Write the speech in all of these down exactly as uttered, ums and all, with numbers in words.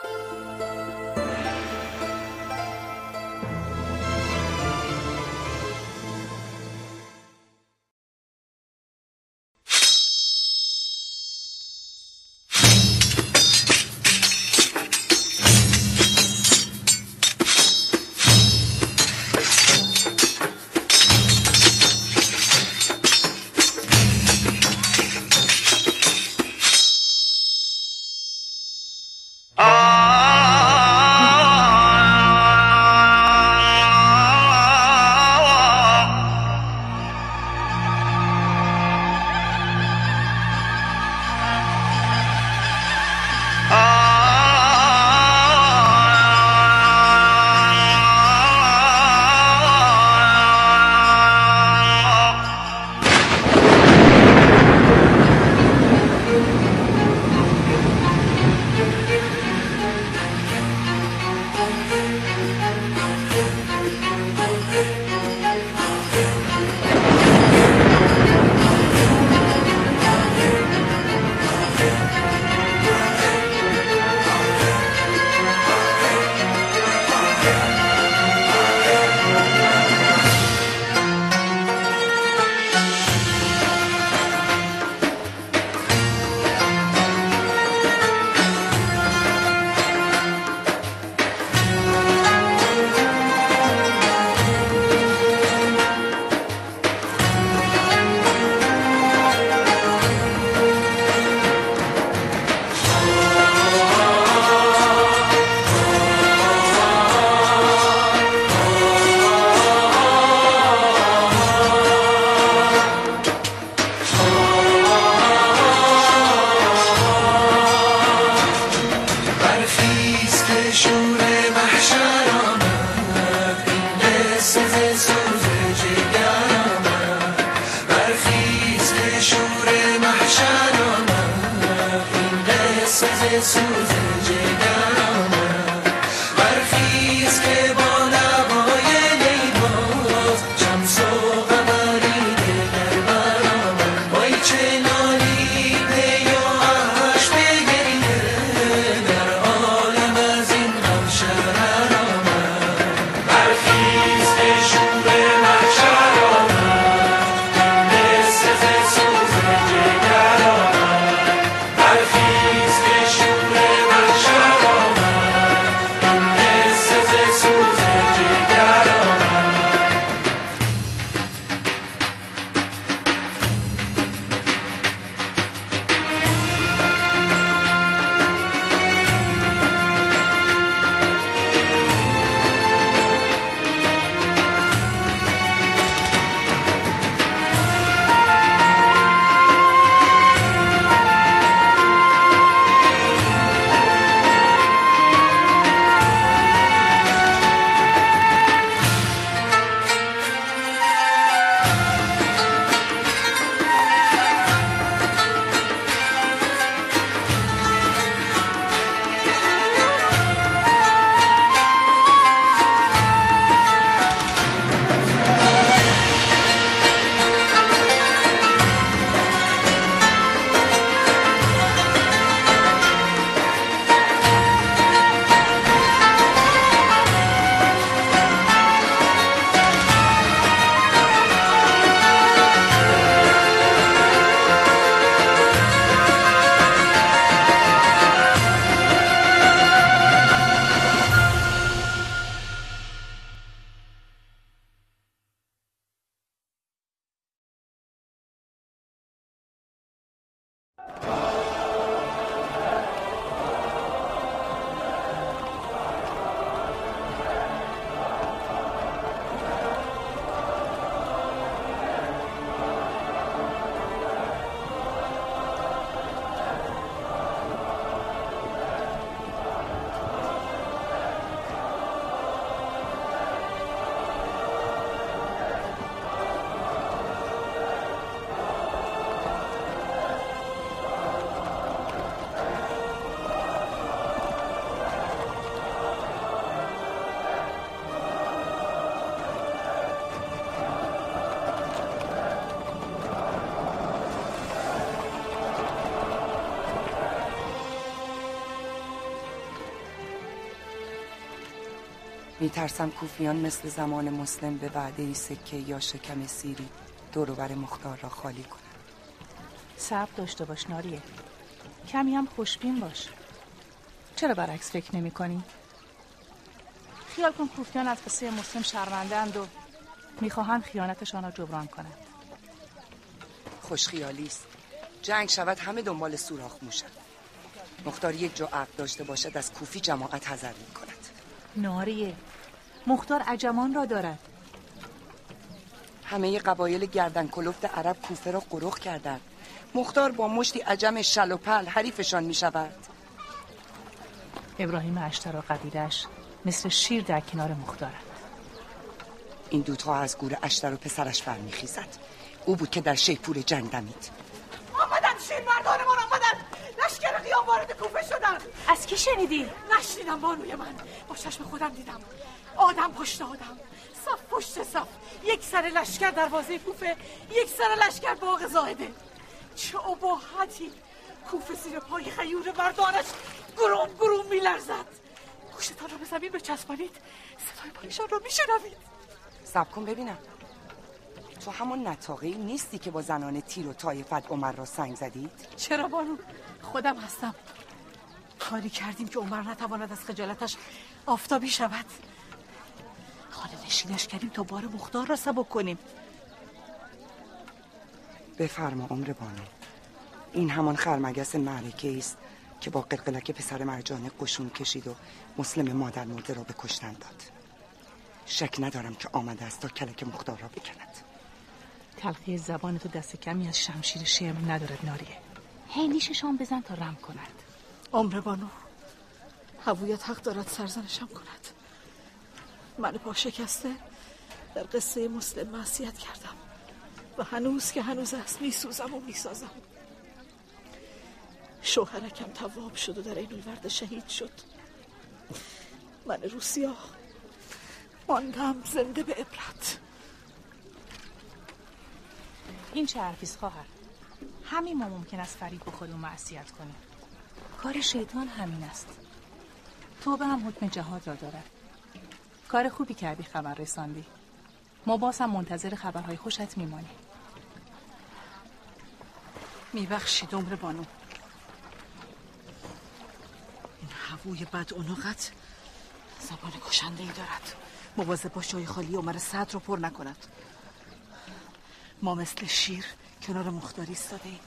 برخیز که شور محشر میترسم کوفیان مثل زمان مسلم به وعده سکه یا شکم سیری دور و بر مختار را خالی کنند. صبر داشته باش ناریه، کمی هم خوشبین باش. چرا برعکس فکر نمی کنی؟ خیال کن کوفیان از قصه مسلم شرمنده‌اند و میخواهند خیانتشان را جبران کنند. خوشخیالی است. جنگ شود همه دنبال سوراخ موشند. مختار یک جو عقل داشته باشد از کوفی جماعت حذر می کند. ناریه، مختار عجمان را دارد. همه قبایل گردن کلفت عرب کوفه را قرخ کردند. مختار با مشتی عجم شل و پل حریفشان می شود. ابراهیم اشتر و قبیلش مثل شیر در کنار مختارند. این دوتا از گور اشتر و پسرش برمیخیزد. او بود که در شیپور جنگ دمید. آمدن شیر مردانمان آمدن. لشکر قیام وارد کوفه شدن. از کی شنیدی؟ نشنیدم بانوی من، با چشم خودم دیدم. آدم پشت آدم، صف پشت صف، یک سر لشکر دروازه کوفه، یک سر لشکر باغ زاهده. چه اباحتی! کوفه زیر پای خیور مردانش گروم گروم میلرزد. گوشتان را به زمین بچسبانید، صدای پایشان را میشنوید. صبر کن ببینم. تو همون نطاقه‌ای نیستی که با زنان تیر و طایفت عمر را سنگ زدید؟ چرا بانو؟ خودم هستم. کاری کردیم که عمر نتواند از خجالتش آفتابی شود. خانه نشینش کردیم تا بار مختار را سبک کنیم. بفرما عمر بانو. این همان خرمگس معرکه است که با قلقلک پسر مرجانه قشون کشید و مسلم مادر مرده را به کشتن داد. شک ندارم که آمده است تا کلک مختار را بکند. تلخی زبان تو دست کمی از شمشیر شمر ندارد ناریه. هی نیششان بزن تا رم کند. عمر بانو، هویت حق دارد سرزنشم کند. من پا شکسته در قصه مسلم معصیت کردم و هنوز که هنوز است میسوزم و میسازم. شوهرکم تواب شد و در عین الورد شهید شد. من روسیا ماندم زنده به عبرت. این چه حرفیست خواهر؟ همین ما ممکن است فریب بخوریم و معصیت کنیم. کار شیطان همین است. توبه هم حکم جهاد را دارد. کار خوبی کردی خبر رساندی. ما باز هم منتظر خبرهای خوشت میمانیم. میبخشید عمر بانو. این هووی بد عنقت زبان کشنده ای دارد. مواظب باش جای خالی عمر صدر رو پر نکند. ما مثل شیر کنار مختاری ایستاده ایم.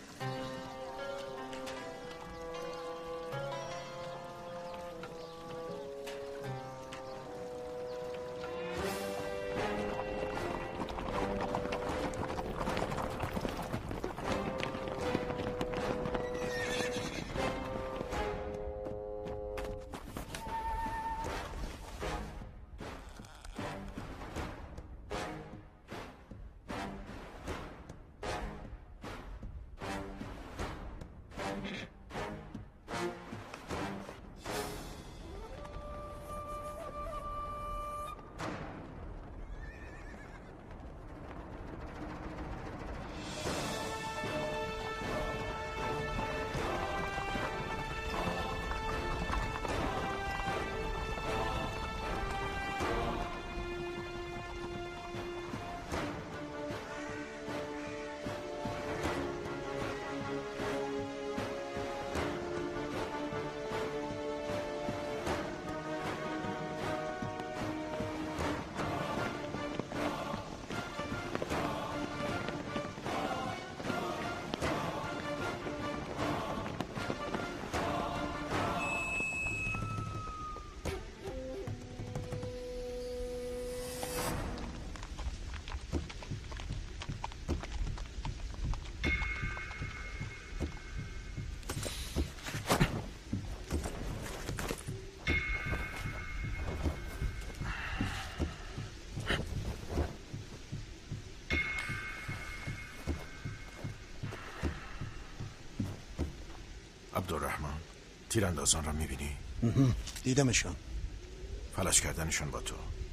عبدالرحمن، تیراندازان را میبینی؟ دیدمشان. فلج کردنشان با تو.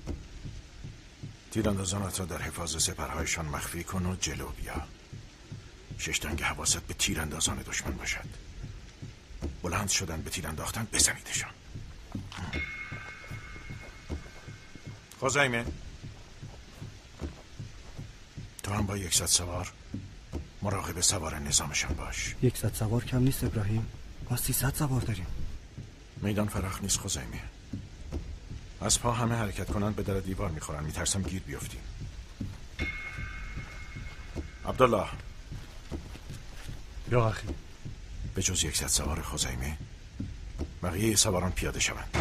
تیراندازانت را در حفاظ سپرهایشان مخفی کن و جلو بیا. ششتنگ حواست به تیراندازان دشمن باشد. بلند شدن به تیر انداختن، بزنیدشان. خزیمه تو هم با یکصد سوار مراقب سوار نظامشان باش. یکصد سوار کم نیست ابراهیم، ما سیصد سوار داریم. میدان فراخ نیست خزیمه. از پا همه حرکت کنند به در دیوار میخورن، میترسم گیر بیفتیم. عبدالله. یا اخی. به جز یکصد سوار خزیمه بقیه سواران پیاده شوند.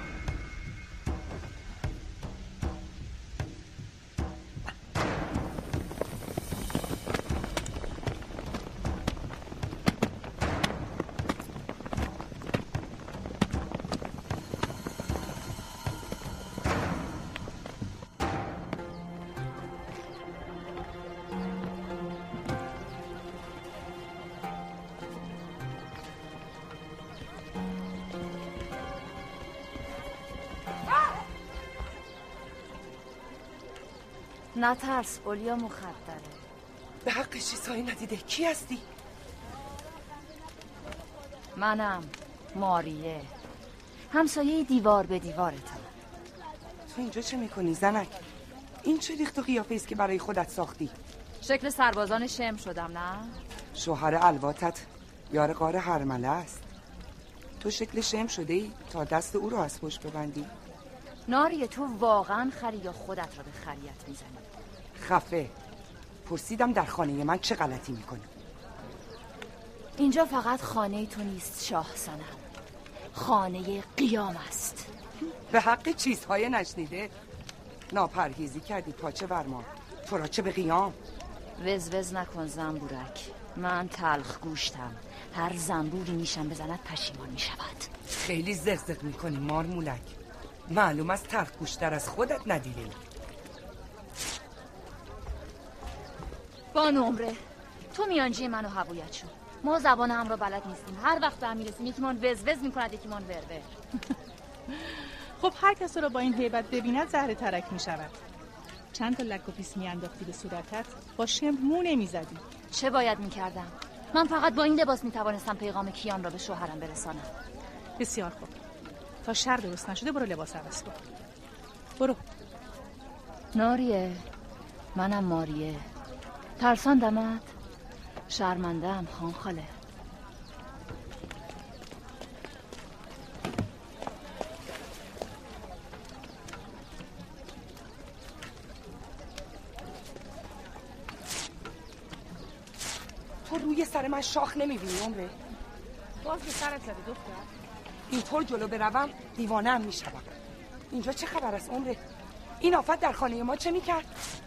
نترس، اولیا مخدره. به حق چیزهایی ندیده. کی هستی؟ منم ماریه، همسایه دیوار به دیوارتم. تو اینجا چه میکنی زنک؟ این چه ریخت و قیافه است که برای خودت ساختی؟ شکل سربازان شم شدم نه؟ شوهر الواتت یار غار هرمله است. تو شکل شم شده ای تا دست او رو از پشت ببندی. ناریه تو واقعا خری یا خودت رو به خریت میزنی؟ خفه. پرسیدم در خانه من چه غلطی میکنی؟ اینجا فقط خانه تو نیست شاه سنم، خانه قیام است. به حق چیزهای نشنیده ناپرهیزی کردی پاچه ورما، تو را چه به قیام. وز وز نکن زنبورک، من تلخ گوشتم، هر زنبوری میشم بزند پشیمان میشود. خیلی زغزغ میکنی مارمولک، معلوم است تلخ گوشتر از خودت ندیده ای. با نمره تو میانجی من و هوایت شد، ما زبان هم را بلد نیستیم، هر وقت به هم میرسیم یکیمان وز وز میکند یکیمان ور ور. خب هر کس رو با این هیبت ببیند زهر ترک میشود. چند تا لک و پیس میانداختی به صورتت، با شم مو نمیزدی. چه باید میکردم؟ من فقط با این لباس میتوانستم پیغام کیان را به شوهرم برسانم. بسیار خوب، تا شر درست نشده برو لباس عوض کن. برو. ناریه، منم ماریه، ترساندمت؟ شرمندم خان خاله. تو روی سر من شاخ نمیبینی عمره؟ باز به سرت زده دختر. اینطور جلو بروم دیوانه هم میشوم. اینجا چه خبر است عمره؟ این آفت در خانه ما چه میکرد؟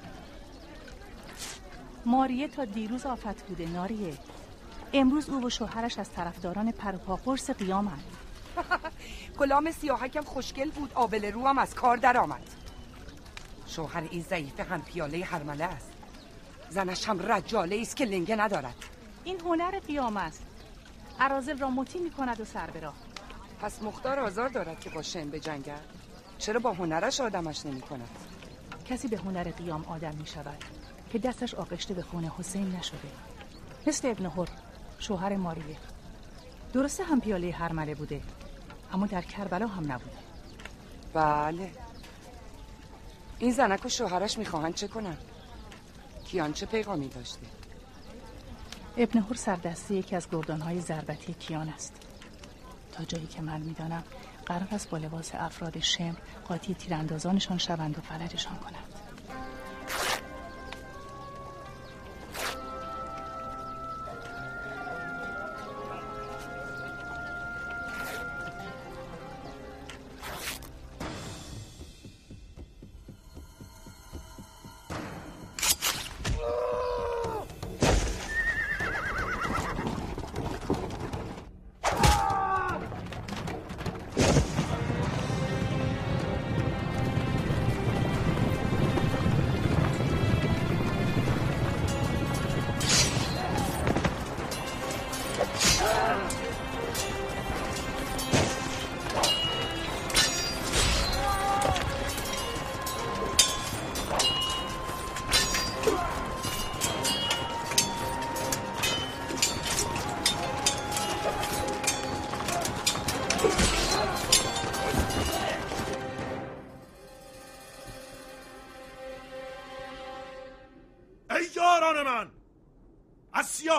ماریه تا دیروز آفت بوده ناریه. امروز او و شوهرش از طرفداران پروپاقرص قیامند. غلام سیاهکم خوشگل بود، آبله رو هم از کار در آمد. شوهر این ضعیفه هم پیاله هرمله است، زنش هم رجاله است که لنگه ندارد. این هنر قیام است، اراذل را مطیع می‌کند و سر به راه. پس مختار آزار دارد که با شن بجنگد؟ چرا با هنرش آدمش نمی کند؟ کسی به هنر قیام آدم می شود که دستش آغشته به خون حسین نشده، مثل ابن حر شوهر ماریه. درسته هم پیاله هرمله بوده، اما در کربلا هم نبوده. بله. این زنک و شوهرش میخواهند چه کنن؟ کیان چه پیغامی داشته؟ ابن حر سردسته یکی از گردانهای ضربتی کیان است. تا جایی که من میدانم قرار است با لباس افراد شمر قاطی تیراندازانشان شوند و فلجشان کنند.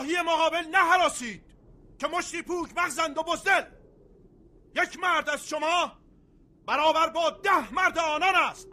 نواحی مقابل نهراسید که مشتی پوک مغزند و بزدل. یک مرد از شما برابر با ده مرد آنان است.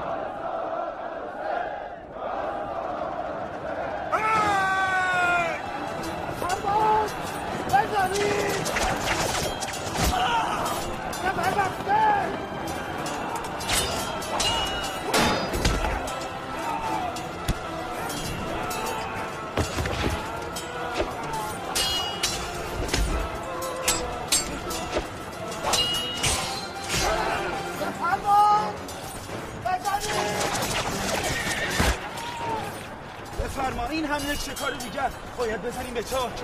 بفرما، این هم یک شکار دیگر. باید بزنیم به چاک.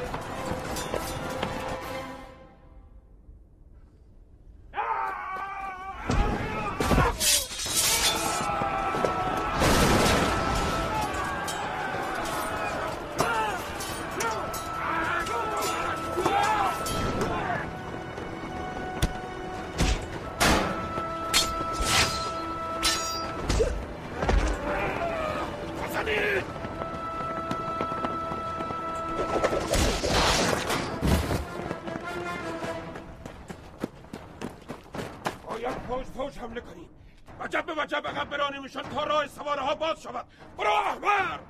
حمله کنیم. وجب به وجب عقب برانیمشان تا راه سواره ها باز شود. برو احمر!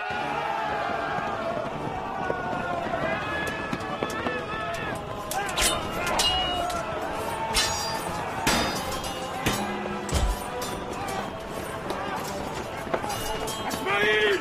اسماعیل!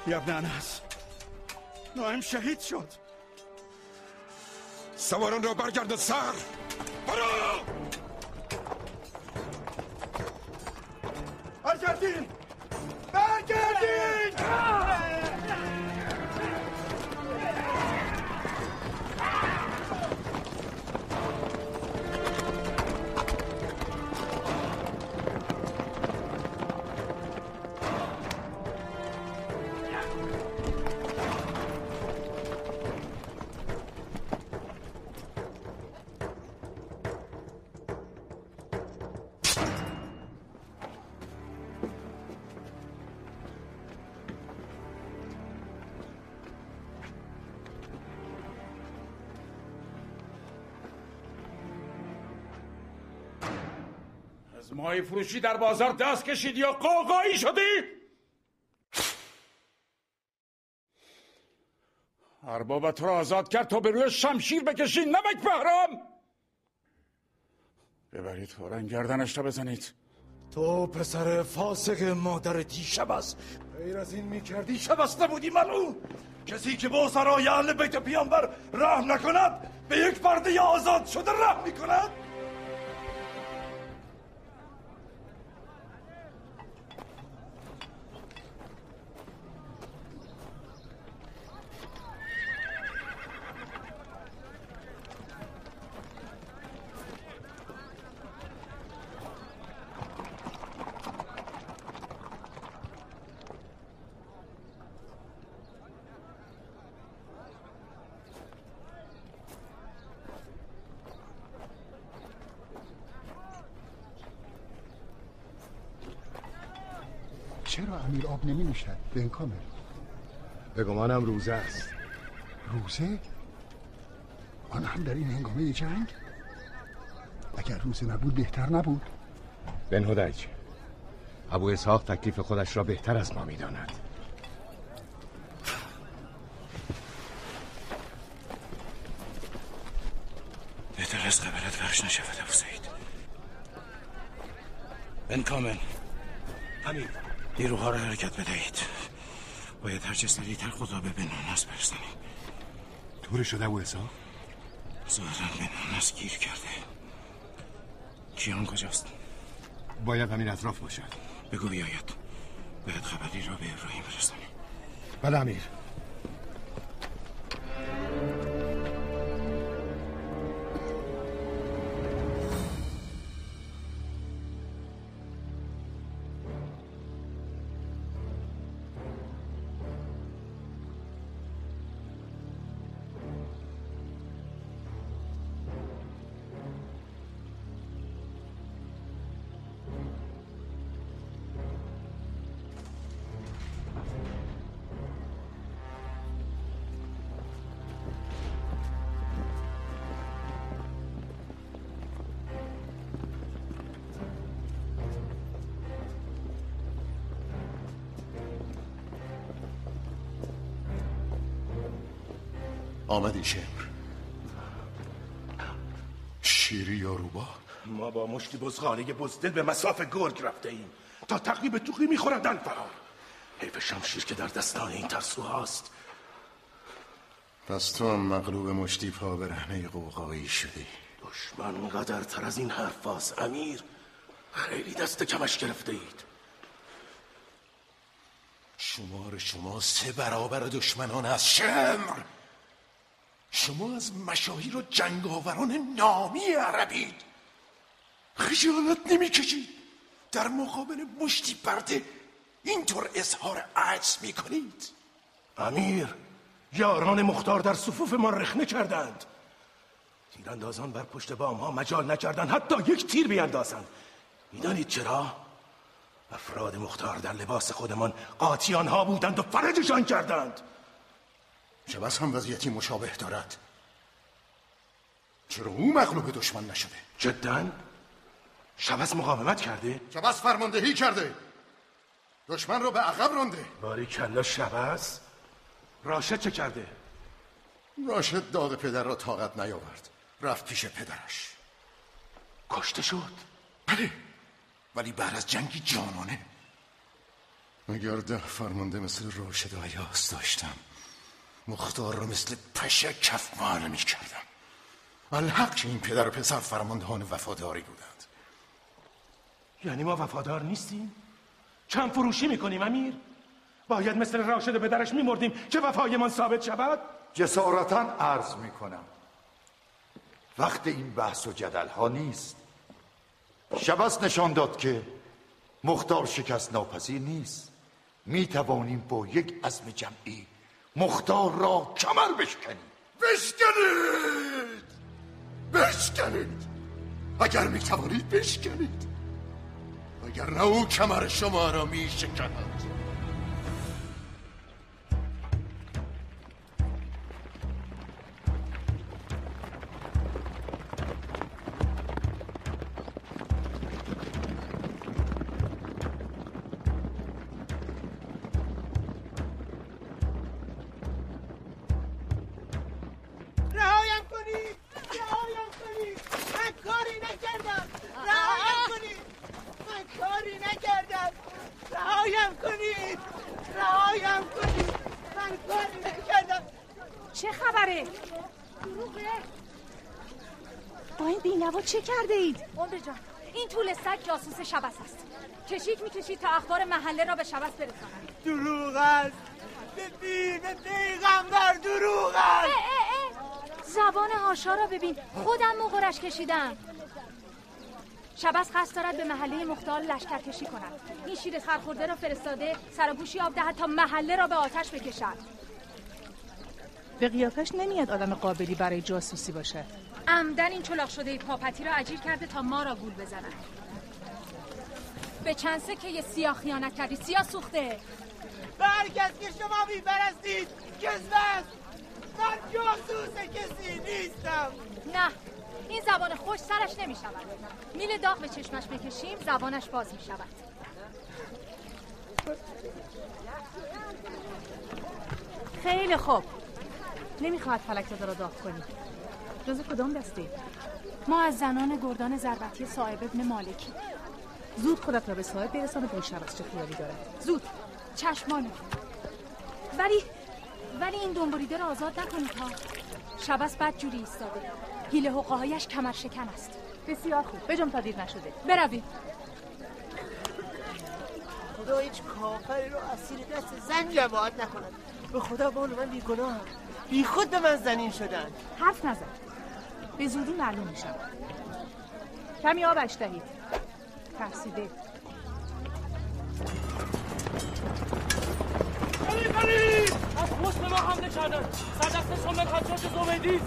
یا ابن انس، نایم شهید شد. سواران را برگردن سر. برو! برگردین! برگردین! از ماهی فروشی در بازار دست کشید یا قوقایی شدی؟ اربابت را آزاد کرد تا به روی شمشیر بکشی، نمک بهرام. ببرید فوراً گردنش را بزنید. تو پسر فاسق مادر دیشب است. غیر از این میکردی شب است نبودی ملعون. کسی که با سرای اهل بیت پیامبر رحم نکند به یک پرده آزاد شده رحم میکند. چرا امیر آب نمی نوشد؟ بن کامل به گمانم روزه است. روزه؟ آن هم در این هنگامه جنگ؟ اگر روزه نبود بهتر نبود؟ بن هدیج، ابو اسحاق تکلیف خودش را بهتر از ما می داند. بهتر از قبلت بخش نشود ابو سعید. بن کامل، همین نیروها را حرکت بدهید. باید هرچه سریعتر خود را به بن انس برسانید. طوری شده ابو اسحاق؟ ظاهراً بن انس گیر کرده. کیان کجاست؟ باید همین اطراف باشد. بگو بیاید. باید خبری را به ابراهیم برسانید. بله امیر. آمدی شمر. شیری یا روبا؟ ما با مشتی بزغاله بزدل به مساف گرگ رفته ایم تا تقریب توقی میخوردن فرار. حیف شمشیر که در دستان این ترسوهاست. پس تو هم مغلوب مشتی پا برهنه قوقایی شدی. دشمن قدرتر از این حرف هاست امیر. خیلی دست کمش گرفته اید. شمار شما سه برابر دشمنان از شمر. شما از مشاهیر و جنگاوران نامی عربید. خجالت نمی کشید در مقابل مشتی برده اینطور اظهار عجز می کنید؟ امیر، یاران مختار در صفوف ما رخنه کردند. تیراندازان بر پشت بام ها مجال نکردند حتی یک تیر بیندازند. میدانید چرا؟ افراد مختار در لباس خودمان قاطیان ها بودند و فرجشان کردند. شبس هم وضعیتی مشابه دارد. چرا او مغلوب دشمن نشده؟ جداً؟ شبس مقاومت کرده؟ شبس فرماندهی کرده. دشمن رو به عقب رانده. باری کلا شبس؟ راشد چه کرده؟ راشد داد پدر را طاقت نیاورد. رفت پیش پدرش. کشته شد؟ بله، ولی بعد از جنگی جانانه. اگر ده فرمانده مثل راشد و عیاض داشتم مختار رو مثل پشه کف معلم می کردم. الحق که این پدر و پسر فرماندهان وفاداری بودند. یعنی ما وفادار نیستیم؟ چند فروشی میکنیم امیر؟ باید مثل راشد و پدرش میمردیم که وفایمان ثابت شود؟ جسارتا عرض میکنم وقت این بحث و جدل ها نیست. شبس نشان داد که مختار شکست ناپذیر نیست. می توانیم با یک عزم جمعی مختار را کمر بشکنیم. بشکنید بشکنید اگر می توانید بشکنید، اگر نه او کمر شما را می شکند. چه خبره؟ با این بینوا چه کرده اید؟ عمر جان، این طول سگ جاسوس شبس است. کشیک میکشید تا اخبار محله را به شبس برساند. دروغ است، به دین پیغمبر دروغ است. اه اه اه. زبان هاشا را ببین، خودم مغرش کشیدم. شبس قصد دارد به محله مختار لشکر کشی کند. این شیر خرخورده را فرستاده سر و گوشی آب دهد تا محله را به آتش بکشد. به قیافش نمیاد آدم قابلی برای جاسوسی باشه. عمدن این چلاق شده پاپتی را اجیر کرده تا ما را گول بزنند. به چند سکه یه سیاه خیانت کردی، سیاه سوخته. به هر کس که شما میپرستید کذب است. من جاسوس کسی نیستم. نه، این زبان خوش سرش نمی شود. میل داغ به چشمش بکشیم زبانش باز می شود. خیلی خوب. نمیخواد فلک زاده را داغ کنی. جز کدام دستی؟ ما از زنان گردان ضربتی صاحب ابن مالکی. زود خودت را به صاحب برسان با شبس چه خیالی داره. زود چشمانه. ولی ولی این دنبریده را آزاد نکنید ها. شبس بد جوری ایستاده. حیله حقهایش کمر شکن است. بسیار خوب، بجم تا دیر نشده. برویم. خدا هیچ کافری رو اسیر دست زن جماعت نکند. به خدا بانو من بیگناهم. بی خود به من زنین شدن. حرف نزن. به زودی معلوم میشم. کمی آبش دهید. ترسیده. علی علی! از پشت ما حمله کردن. سردستشون من حجاج زبیدی.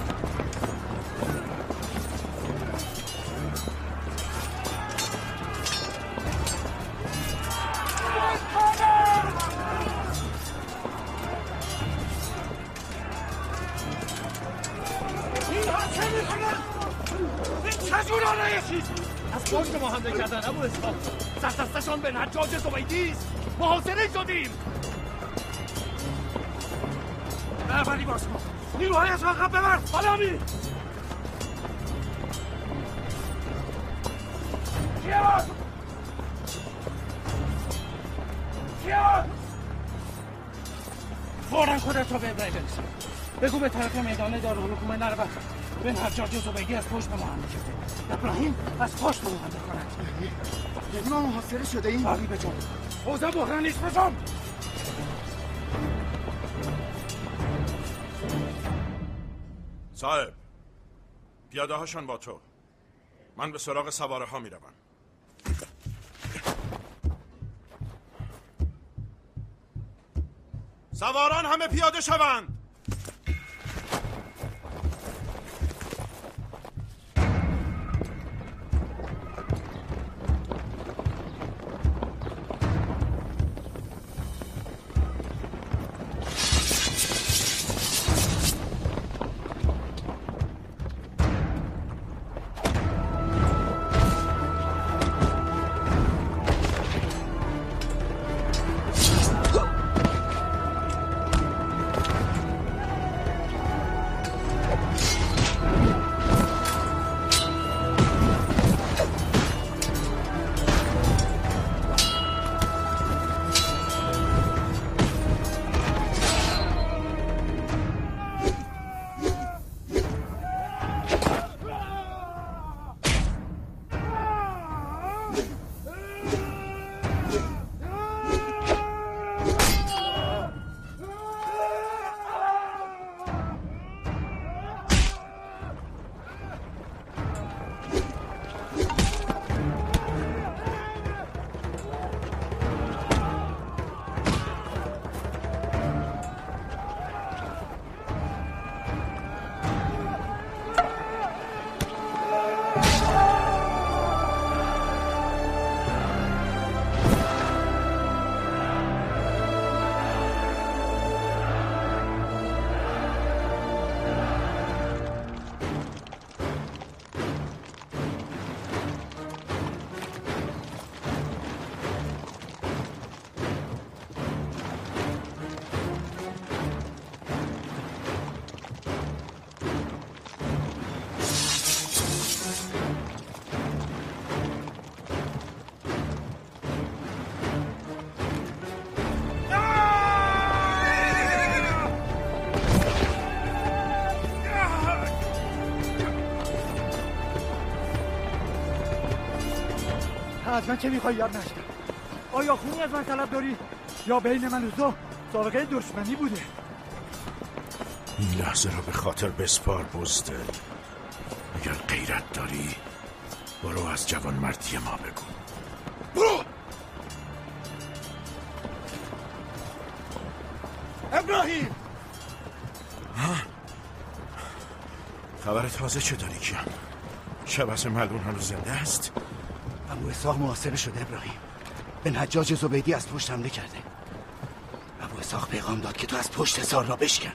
از پشت ما حمله کردن ابو اسحاق. سردستشان به حجاج زبیدی است. محاصره شدیم. بربری باز کن. نیروهای از عقب ببر. حالا می کیان کیان فوراً خودت رو به ابراهیم برسون. بگو به طرف میدان دارالحکومه نرود. به حجاج زبیدی از پشت ما حمله کرده. ابراهیم از پشت ما حمله کند. یعنی ما محاصره شده ایم؟ باری بجان. اوضاع بحران نیست بجان. صاحب، پیاده هاشان با تو. من به سراغ سواره ها می روم. سواران همه پیاده شوند. از من چه میخوای یاد نشدم؟ آیا خونی از من طلب داری؟ یا بین من و تو سابقه دشمنی بوده؟ این لحظه رو به خاطر بسپار بزدل. اگر غیرت داری برو از جوان مردی ما بگو. برو! ابراهیم! خبر تازه چه داری کیان؟ شبس ملعون هنوز زنده است؟ ابو اسحاق محاصره شده ابراهیم. بن حجاج زبیدی از پشت حمله کرده. ابو اسحاق پیغام داد که تو از پشت حصار را بشکن.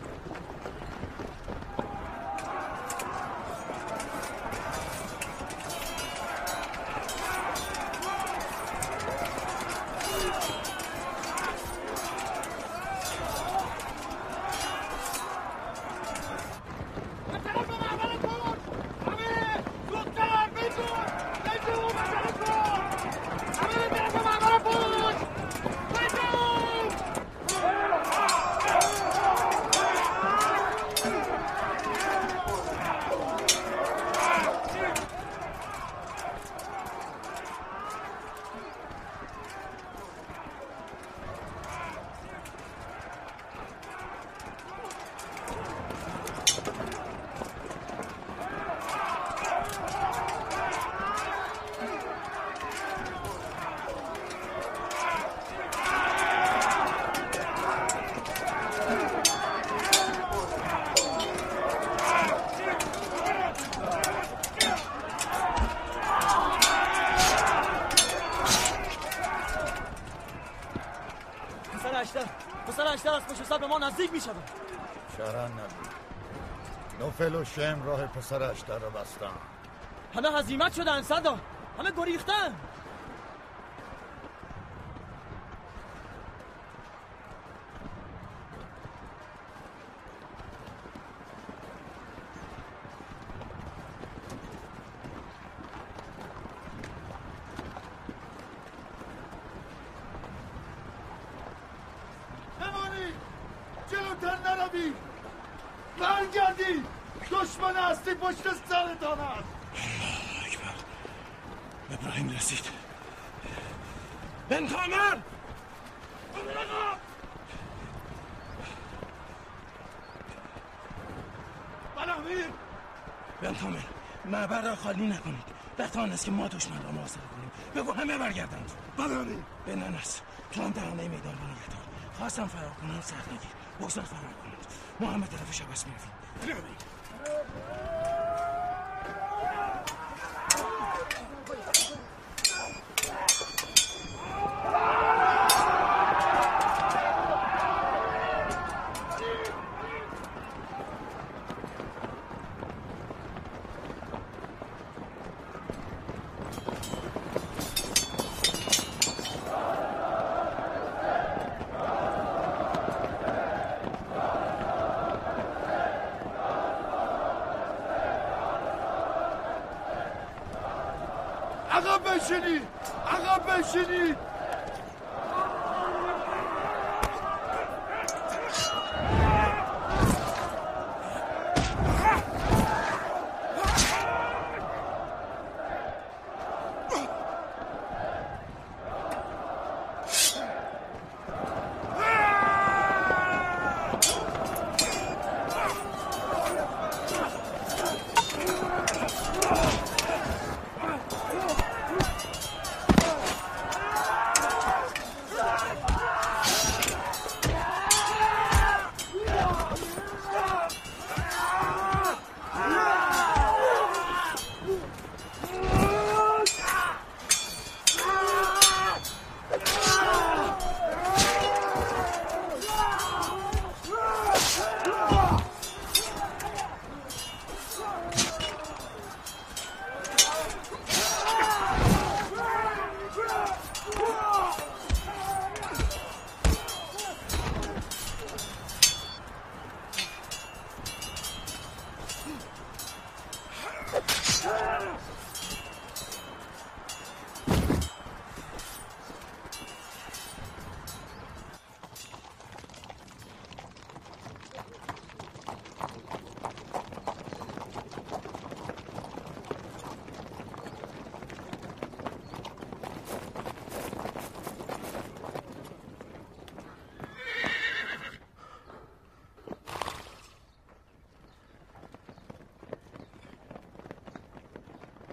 به ما نزدیک می شود. شرن نبود. نوفل و شم راه پسر اشتر را بستن. همه هزیمت شدن صدا. همه گریختن. برگردی دشمن هستی پشت سرتان است. اکبر ابراهیم رسید. بن کامر بنامیر بن کامر معبر را خالی نکنید. وقت آن است که ما دشمن را محاصره کنیم. بگو همه برگردند. بنامیر به ننس تو هم دهانه میدان را نگه دار. خواستم فرار کنم سخت نگیر. بگذار فرار کنند. ما همه طرف شبس میرویم. عقب بشینید عقب بشینید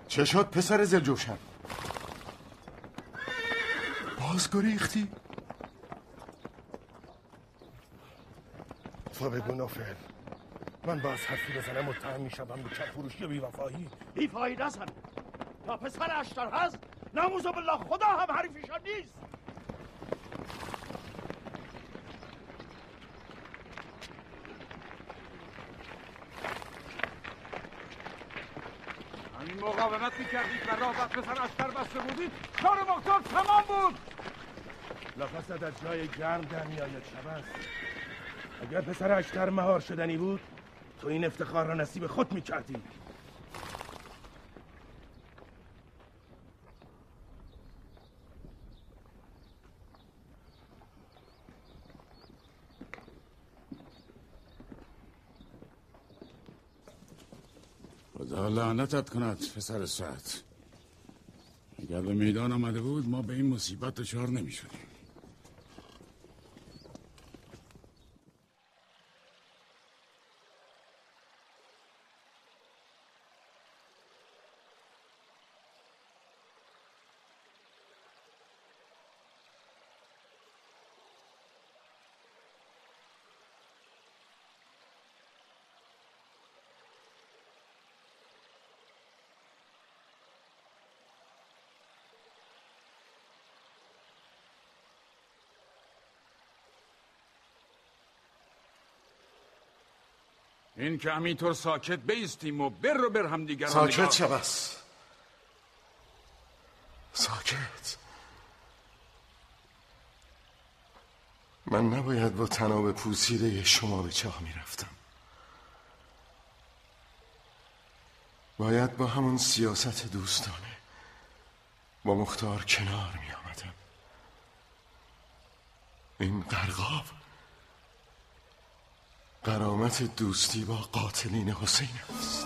چه شد پسر زلجوشن؟ باز گریختی؟ تو بگو نوفل، من باز حرفی بزنم متهم میشم به چرفروشی و بیوفایی. بیفایی نزن، تا پسر اشتر هست نعوذ بالله خدا هم حریفشان نیست. همین مقاومت میکردید و راه بر پسر اشتر بسته بودید، کار مختار تمام بود. نفست از جای گرم در میآید شبست. اگر پسر اشتر مهار شدنی بود تو این افتخار را نصیب خود میکردی. خدا لعنتت کند پسر سعد. اگر به میدان آمده بود ما به این مصیبت دچار نمی شدیم. این که همینطور ساکت بیستیم و بر رو بر هم دیگر ساکت شبس، ساکت. من نباید با تناب پوسیده شما به چاه میرفتم. باید با همون سیاست دوستانه با مختار کنار می آمدم. این غرقاب غرامت دوستی با قاتلین حسین است.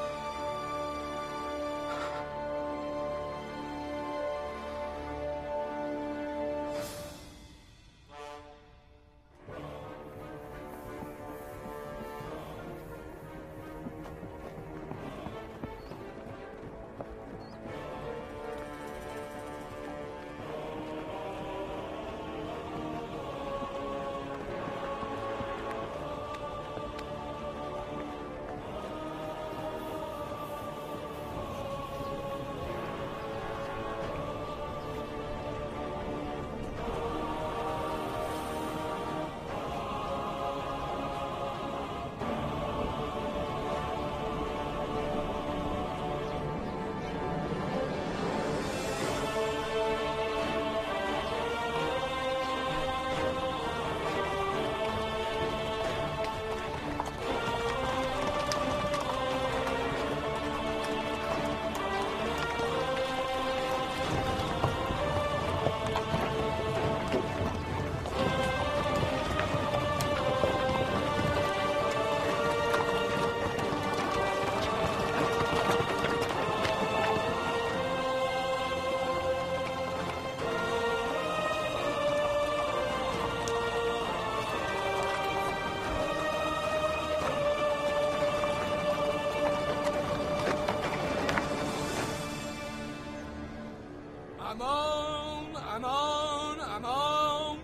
امان امان امان،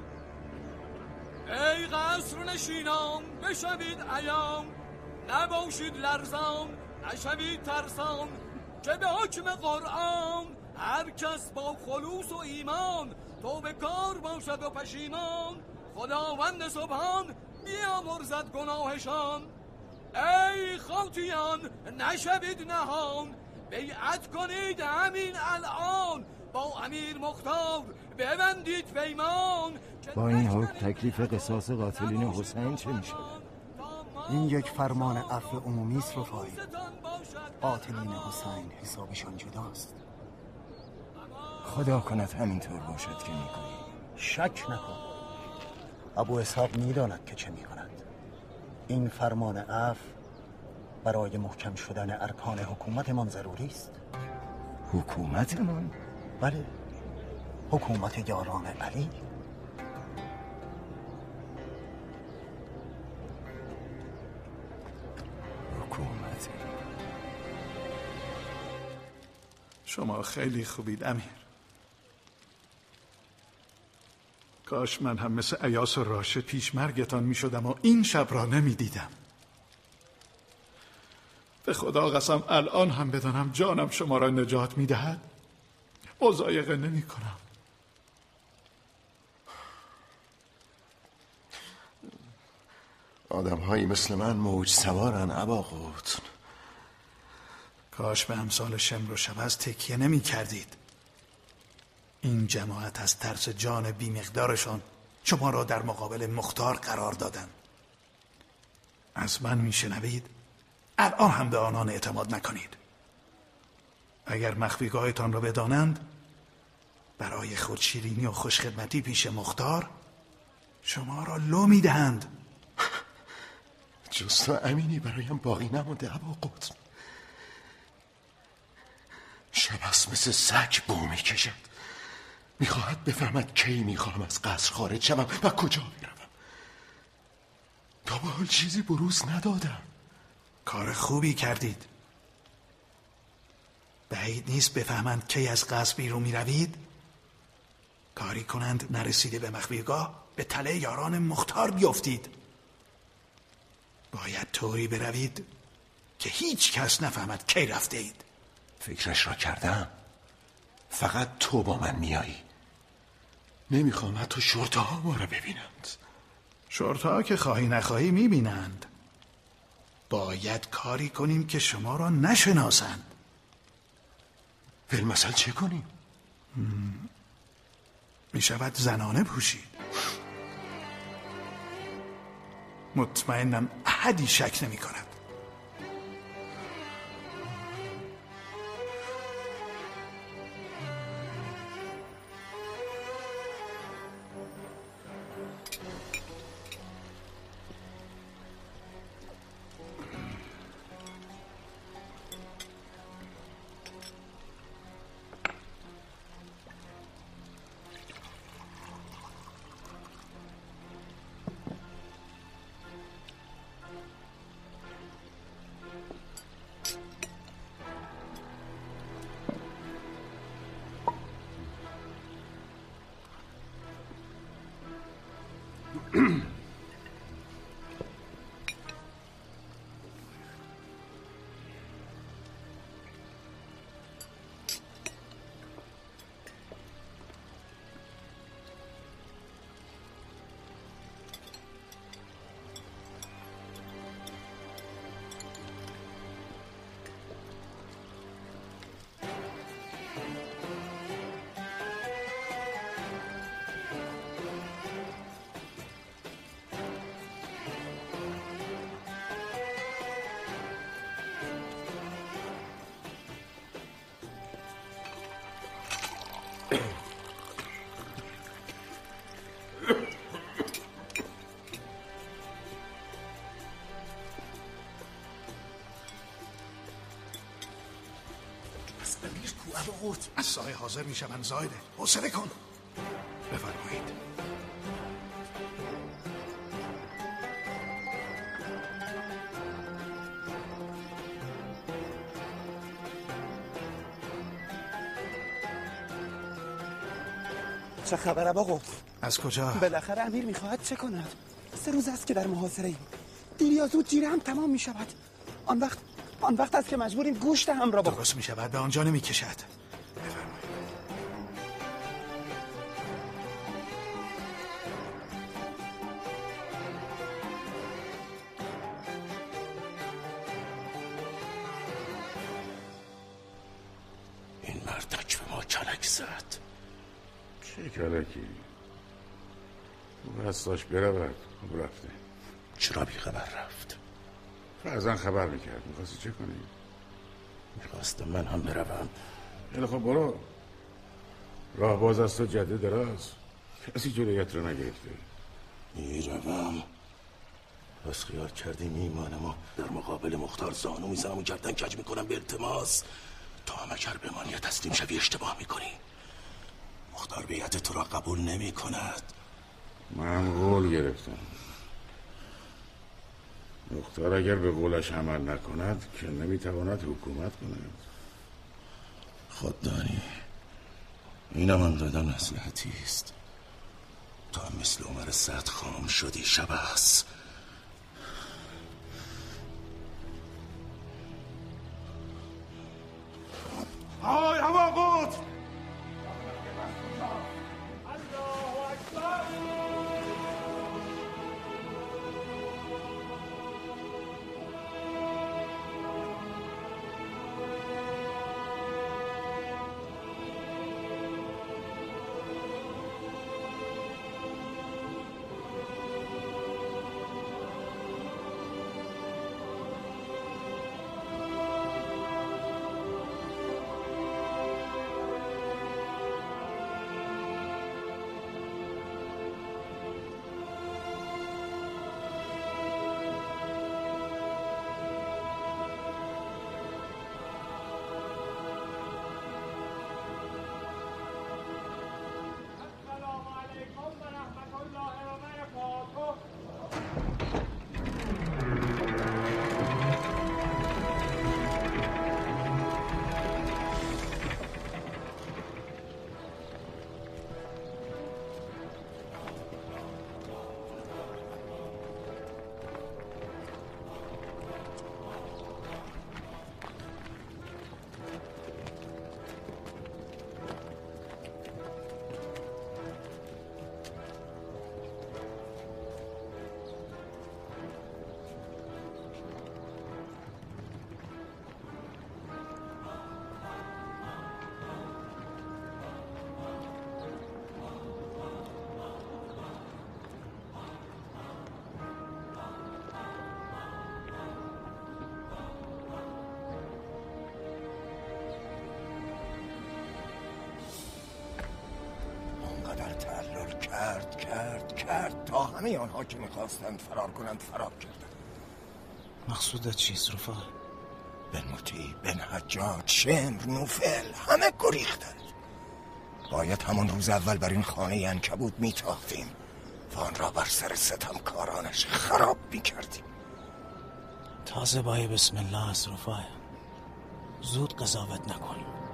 ای قصر نشینان بشوید عیان، نباشید لرزان نشوید ترسان، که به حکم قرآن هر کس با خلوص و ایمان توبه کار باشد و پشیمان، خداوند سبحان بیامرزد گناهشان. ای خاطیان نشوید نهان، بیعت کنید همین الان، با امیر مختار ببندید پیمان. با این حکم تکلیف قصاص قاتلین حسین چه میشه؟ این یک فرمان عفو عمومی است رفاعی. قاتلین حسین حسابشان جداست. خدا کند همینطور باشد که میگویی. شک نکن، ابو اسحاق میداند که چه میکند. این فرمان عفو برای محکم شدن ارکان حکومتمان ضروری است. حکومتمان؟ بله، حکومت یاران علی. حکومت شما خیلی خوبید امیر. کاش من هم مثل ایاس و راشد پیش مرگتان می شدم و این شب را نمی دیدم. به خدا قسم الان هم بدانم جانم شما را نجات می دهد مضایقه نمی کنم. آدم هایی مثل من موج سوارن ابا قطن. کاش به امثال شمر و شبز تکیه نمی کردید. این جماعت از ترس جان بیمقدارشان شما را در مقابل مختار قرار دادن. از من می شنوید؟ الان هم به آنان اعتماد نکنید. اگر مخفیگاهتان را بدانند برای خودشیرینی و خوشخدمتی پیش مختار شما را لو می دهند. جز تو امینی برایم باقی نمونده ابا قطن. شبس مثل سگ بو می کشد. میخواهد بفهمد کی میخواهم از قصر خارج شوم و کجا میروم. تا به حال چیزی بروز ندادم. کار خوبی کردید. بعید نیست بفهمند کی از قصر بیرون میروید. کاری کنند نرسیده به مخفیگاه به تله یاران مختار بیفتید. باید طوری بروید که هیچ کس نفهمد کی رفته اید. فکرش را کردم. فقط تو با من میایی. نمیخوام حتی شرطه ها ما را ببینند. شرطه ها که خواهی نخواهی میبینند. باید کاری کنیم که شما را نشناسند. فیلمسل چه کنیم؟ میشود زنانه پوشید. مطمئنم احدی شک نمی کند. از سایه حاضر می شوند زایده. حوصله کن. بفرمایید. چه خبر ابا قطن؟ از کجا؟ بالاخره امیر میخواهد چه کند؟ سه روز است که در محاصره ایم. دیر یا زود جیره هم تمام می شود. آن وقت آن وقت است که مجبوریم گوشت هم را بخوریم. درست می شود. به آنجا نمی کشد. این مردک به ما کلک زد. چه کلکی؟ او هستاش برود. خب رفته. چرا بی خبر رفت؟ فرزن خبر میکرد. میخواستی چه کنی؟ میخواستم من هم بروم. خیلی خب برو. راه باز است و جاده دراز. کسی جلویت رو نگرفته. میروم. پس خیال کردیم ایمانم و در مقابل مختار زانو میزنم و گردن کج میکنم به التماس. تا هم اگر بمانی یا تسلیم شوی اشتباه میکنی. مختار بیعت تو را قبول نمی کند. من قول گرفتم. مختار اگر به قولش عمل نکند که نمیتواند حکومت کند. خود دانی اینم هم دادن اصلحتی است. تو هم مثل عمر صد خام شدی شبس. آی هوا قدس کرد کرد کرد تا همه آنها که میخواستند فرار کنند فرار کردند. مقصودت چیست رفا؟ بن مطیع، بن حجاج، شمر، نوفل همه گریختند. باید همان روز اول بر این خانه عنکبوت میتاختیم و آن را بر سر ستمکارانش خراب میکردیم. تازه بای بسم الله است رفا. زود قضاوت نکن.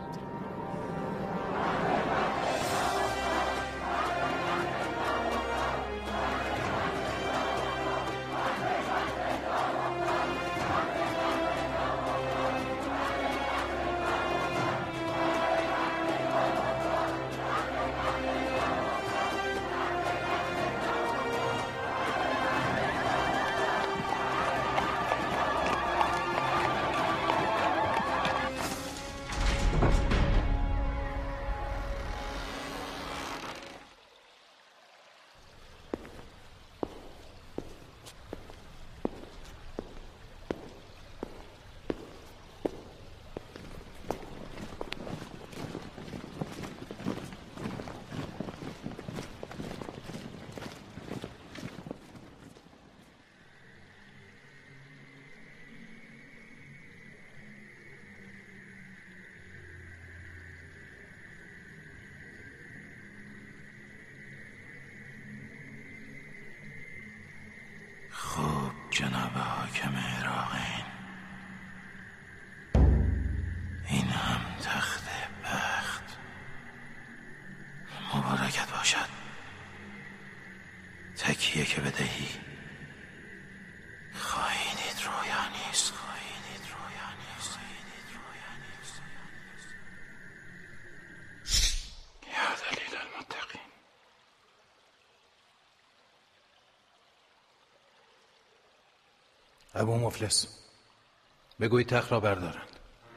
جناب حاکم عراقین، این هم تخت بخت مبارکت باشد. تکیه که بدهی خواهی دید رویا نیست، خواهی دید رویا نیست، خواهی دید رویا نیست. یا دلیل المتقین. ابو مفلس، بگوی تخت را بردارند.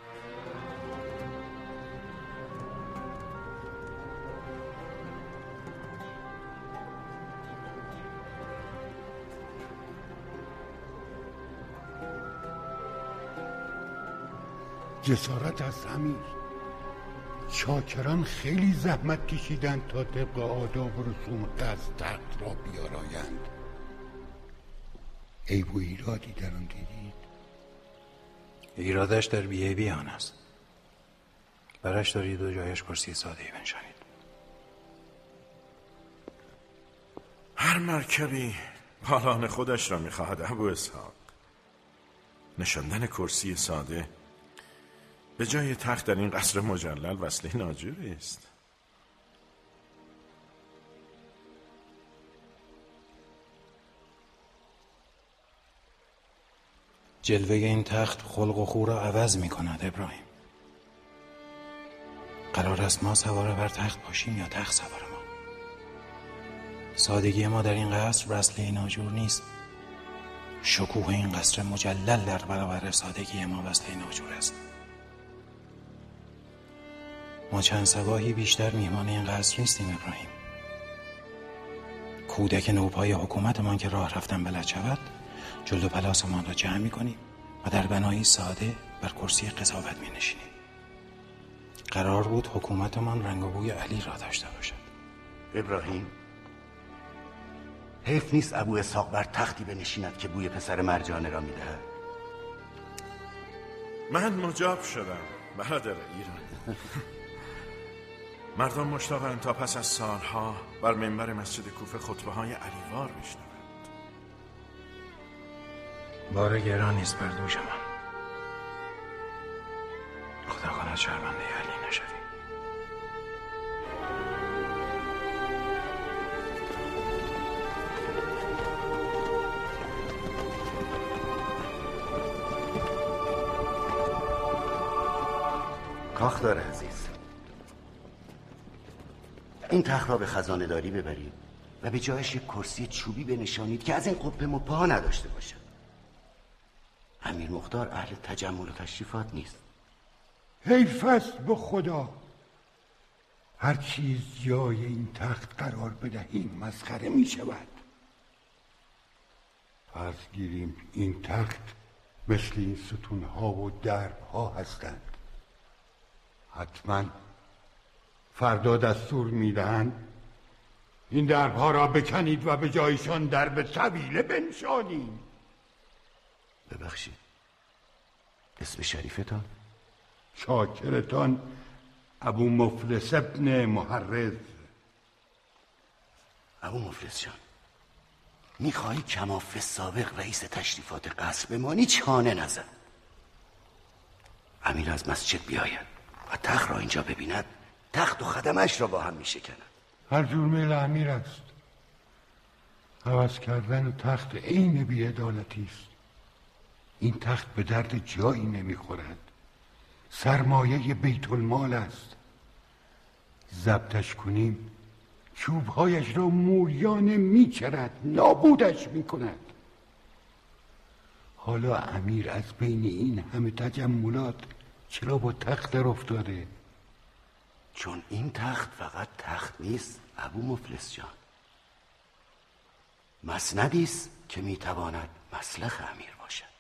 جسارت از امیر. چاکران خیلی زحمت کشیدند تا طبق آداب و رسوم از تخت را بیارایند. عیب و ایرادی در آن دیدید؟ ایرادش در بیعیبی آن است. برش دارید و جایش کرسی ساده‌ای بنشانید. هر مرکبی پالان خودش را می‌خواهد ابو اسحاق. نشاندن کرسی ساده به جای تخت در این قصر مجلل وصله ناجوری است. جلوه این تخت خلق و خو را عوض می کند ابراهیم. قرار است ما سوار بر تخت باشیم یا تخت سوار ما. سادگی ما در این قصر وصله ناجور نیست. شکوه این قصر مجلل در برابر سادگی ما وصله ناجور است. ما چند صباحی بیشتر میهمان این قصر نیستیم ابراهیم. کودک نوپای حکومتمان که راه رفتن بلد شود جلد پلاسمان را جمع می کنیم و در بنایی ساده بر کرسی قضاوت می نشینیم. قرار بود حکومتمان رنگ و بوی علی را داشته باشد. ابراهیم، حیف نیست ابو اسحاق بر تختی بنشیند که بوی پسر مرجانه را میدهد؟ من مجاب شدم برادر ایران. مردم مشتاقند تا پس از سالها بر منبر مسجد کوفه خطبه های علیوار بشنوند. بار گرانی است بر دوش من. خدا کند شرمنده علی نشویم. کاخدار عزیز، این تخت را به خزانه داری ببرید و به جایش یک کرسی چوبی بنشانید که از این قبه مپا نداشته باشد. امیر مختار اهل تجمل و تشریفات نیست. حیف است به خدا. هر چیز جای این تخت قرار بدهیم مسخره می شود. فرض گیریم این تخت مثل این ستونها و دربها هستند. حتما فردا دستور میدهند این دربها را بکنید و به جایشان درب طویله بنشانید. ببخشید، اسم شریفتان؟ شاکرتان ابو مفلس ابن محرز. ابو مفلس جان، میخواهی کماف سابق رئیس تشریفات قصر بمانی؟ چانه نزن. امیر از مسجد بیاید و تخت را اینجا ببیند، تخت و خدمش را با هم میشکند. هر جور میل امیر است. عوض کردن تخت عین بی‌عدالتی است. این تخت به درد جایی نمیخورد. سرمایه بیت المال است. ضبطش کنیم چوبهایش را موریانه میچرد، نابودش میکند. حالا امیر از بین این همه تجملات چرا با تخت در افتاده؟ چون این تخت فقط تخت نیست ابو مفلس جان، مسندی است که میتواند مسلخ امیر باشد.